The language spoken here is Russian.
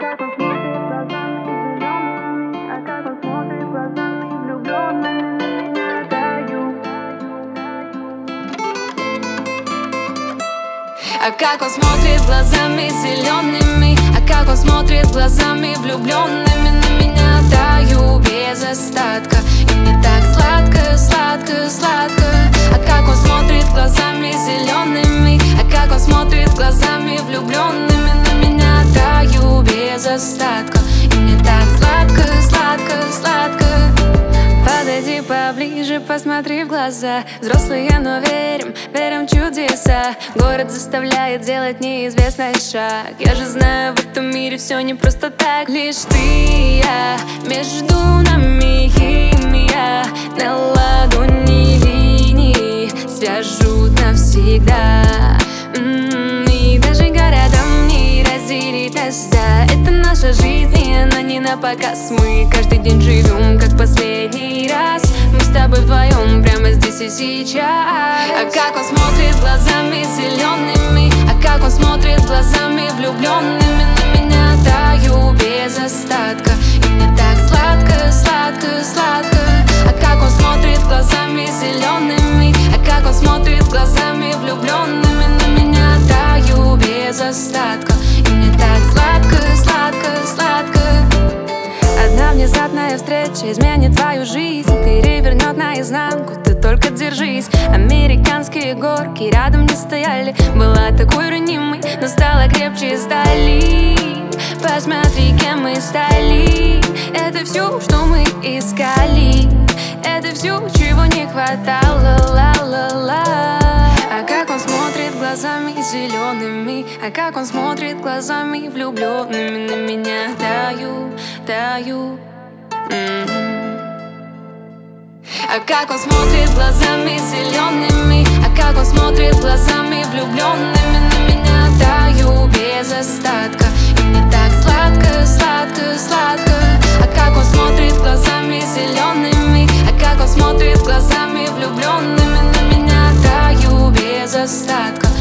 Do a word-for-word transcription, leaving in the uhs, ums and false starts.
как он смотрит глазами зелеными, а как он смотрит глазами влюбленными, я таю. А как он смотрит глазами зелеными, а как он смотрит глазами влюбленными, на меня таю без остатка. И мне так сладко, сладко, сладко. А как он смотрит глазами зелеными, а как он смотрит глазами влюбленными, на меня таю без остатка. И мне так сладко, сладко, сладко. Подойди поближе, посмотри в глаза. Взрослые, но верим, верим в чудеса. Город заставляет делать неизвестный шаг. Я же знаю, в этом мире все не просто так. Лишь ты и я, между нами химия. На ладони линии свяжут навсегда. М-м-м, и даже городом не разделить нас, да. Это наша жизнь, и она не на показ. Мы каждый день живем, как последний раз. Мы с тобой вдвоем прямо здесь и сейчас. А как он смотрит глазами зелеными, а как он смотрит глазами влюбленными, на меня таю без остатка. И мне так сладко, сладко, сладко. А как он смотрит глазами зелеными, а как он смотрит глазами влюбленными, на меня таю без остатка. И мне так сладко, сладко, сладко. Одна внезапная встреча изменит твою жизнь, перевернет наизнанку, ты только держись. Американские горки рядом не стояли. Была такой ранимой, но стала крепче стали. Посмотри, кем мы стали. Это все, что мы искали. Это все, чего не хватало, ла-ла-ла. А как он смотрит глазами зелеными, а как он смотрит глазами влюбленными, на меня таю, таю. М-м-м. А как он смотрит глазами зелеными, а как он смотрит глазами влюбленными, на меня таю без остатка. И мне так сладко, сладко, сладко. А как он смотрит глазами зелеными, а как он смотрит глазами влюбленными, на меня таю без остатка.